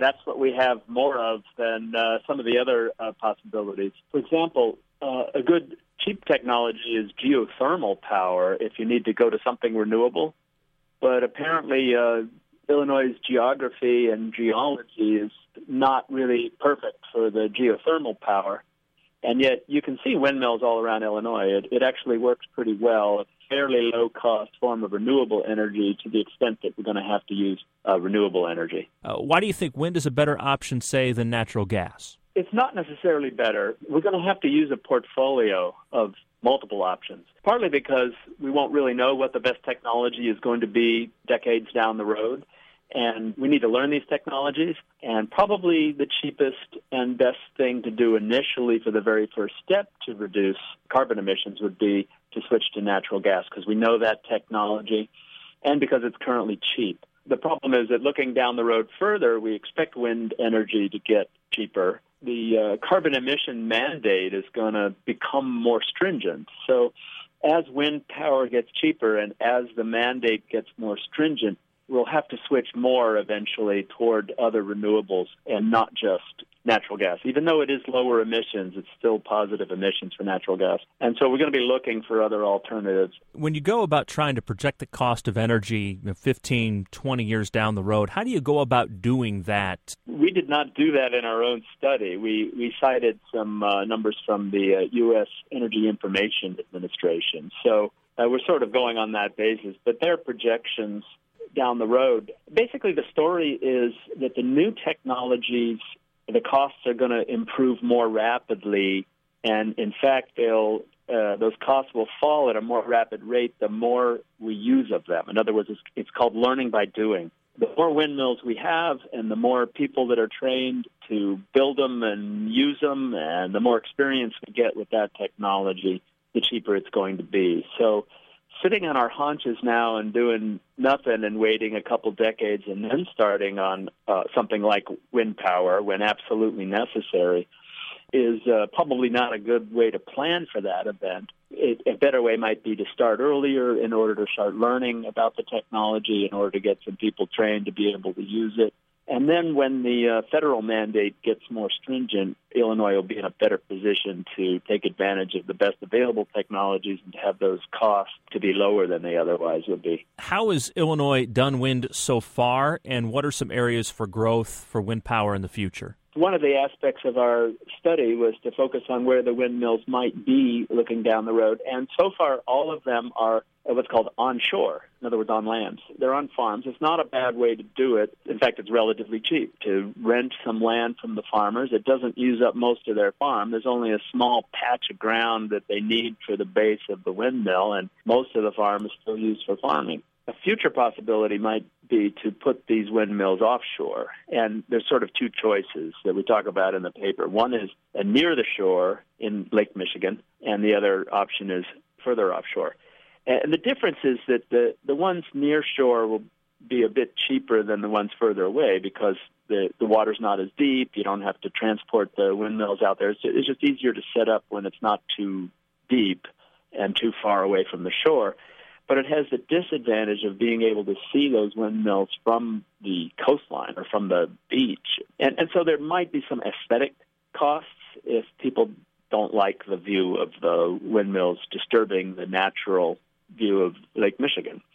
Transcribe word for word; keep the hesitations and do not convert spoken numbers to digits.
That's what we have more of than uh, some of the other uh, possibilities. For example, uh, a good cheap technology is geothermal power if you need to go to something renewable. But apparently uh, Illinois' geography and geology is not really perfect for the geothermal power. And yet you can see windmills all around Illinois. It, it actually works pretty well. It's a fairly low-cost form of renewable energy to the extent that we're going to have to use uh, renewable energy. Uh, why do you think wind is a better option, say, than natural gas? It's not necessarily better. We're going to have to use a portfolio of multiple options, partly because we won't really know what the best technology is going to be decades down the road. And we need to learn these technologies, and probably the cheapest and best thing to do initially for the very first step to reduce carbon emissions would be to switch to natural gas, because we know that technology and because it's currently cheap. The problem is that looking down the road further, we expect wind energy to get cheaper. The uh, carbon emission mandate is going to become more stringent. So as wind power gets cheaper and as the mandate gets more stringent, we'll have to switch more eventually toward other renewables and not just natural gas. Even though it is lower emissions, it's still positive emissions for natural gas. And so we're going to be looking for other alternatives. When you go about trying to project the cost of energy fifteen, twenty years down the road, how do you go about doing that? We did not do that in our own study. We, we cited some uh, numbers from the uh, U S Energy Information Administration. So uh, we're sort of going on that basis. But their projections down the road, basically the story is that the new technologies, the costs are going to improve more rapidly, and in fact, they'll uh, those costs will fall at a more rapid rate the more we use of them. In other words, it's, it's called learning by doing. The more windmills we have and the more people that are trained to build them and use them, and the more experience we get with that technology, the cheaper it's going to be. So sitting on our haunches now and doing nothing and waiting a couple decades and then starting on uh, something like wind power when absolutely necessary is uh, probably not a good way to plan for that event. It, a better way might be to start earlier in order to start learning about the technology, in order to get some people trained to be able to use it. And then when the uh, federal mandate gets more stringent, Illinois will be in a better position to take advantage of the best available technologies and to have those costs to be lower than they otherwise would be. How has Illinois done wind so far, and what are some areas for growth for wind power in the future? One of the aspects of our study was to focus on where the windmills might be looking down the road, and so far all of them are what's called onshore, in other words, on land. They're on farms. It's not a bad way to do it. In fact, it's relatively cheap to rent some land from the farmers. It doesn't use up most of their farm. There's only a small patch of ground that they need for the base of the windmill, and most of the farm is still used for farming. A future possibility might be to put these windmills offshore, and there's sort of two choices that we talk about in the paper. One is uh, near the shore in Lake Michigan, and the other option is further offshore. And the difference is that the, the ones near shore will be a bit cheaper than the ones further away because the, the water's not as deep. You don't have to transport the windmills out there. It's, it's just easier to set up when it's not too deep and too far away from the shore. But it has the disadvantage of being able to see those windmills from the coastline or from the beach. And, and so there might be some aesthetic costs if people don't like the view of the windmills disturbing the natural view of Lake Michigan.